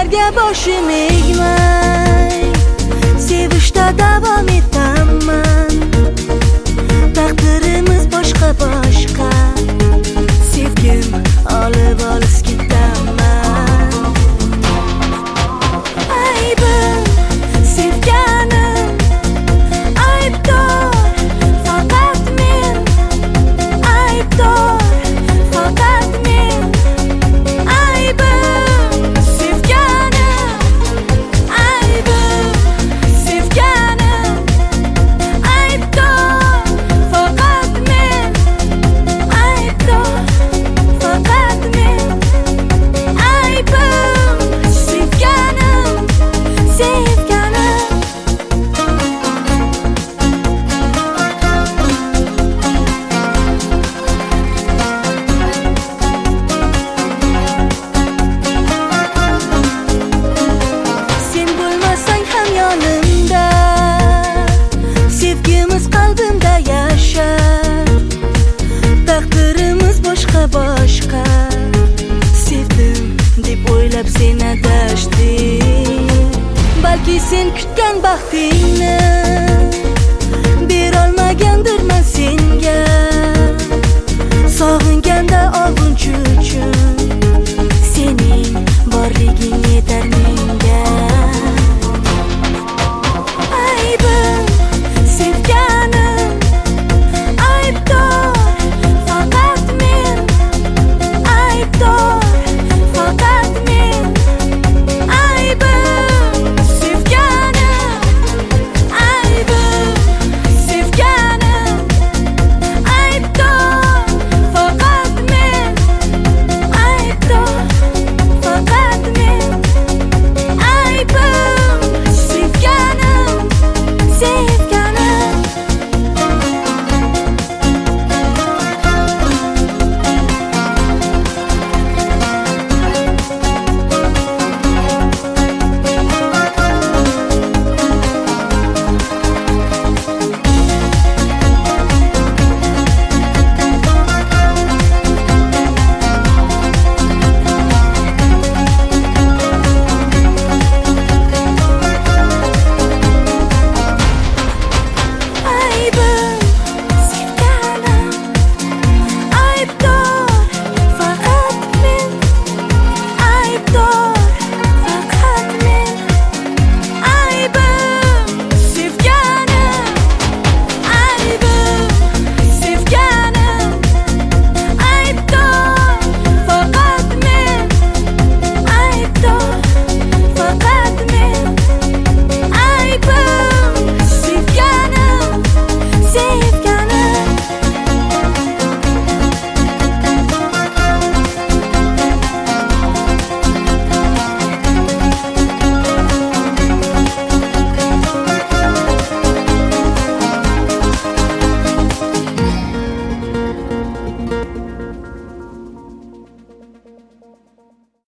Hayallarga boshim egmay sevishda davom etaman. Taqdirimiz boshqa sevgim olib ketaman. Aybim sevganim aybdor faqat men. Aybdor faqat men. Aybim sevganim aybdor faqat men. Aybdor faqat men. Aybim sevganim sen bo'lmasang ham yonimda, sevgimiz qalbimda yashar. Taqdirimiz boshqa sevdim deb o'ylab sen adashding. Balki sen kutgan baxtingni